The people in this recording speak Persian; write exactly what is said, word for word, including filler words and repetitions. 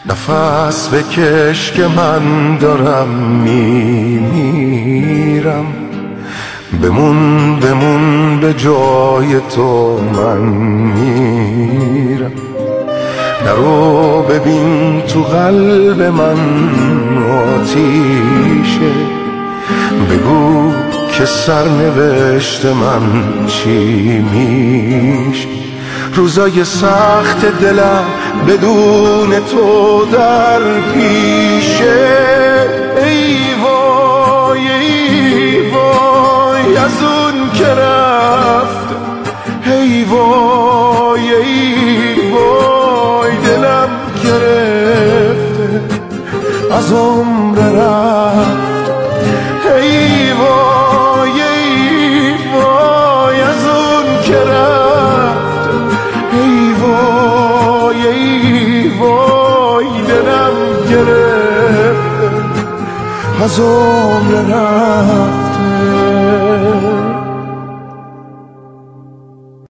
نفس بکش که من دارم میمیرم، بمون بمون به جای تو من میرم. نرو ببین تو قلب من آتیشه، بگو که سرنوشت من چی میشه. روزای سخت دلم بدون تو در پیشه. ای وای ای وای از اون که رفت، ای وای ای وای دلم گرفته از عمر رفت. ای وای ای وای از اون که رفت، ای وای ای وای دلم گرفته از عمر رفت.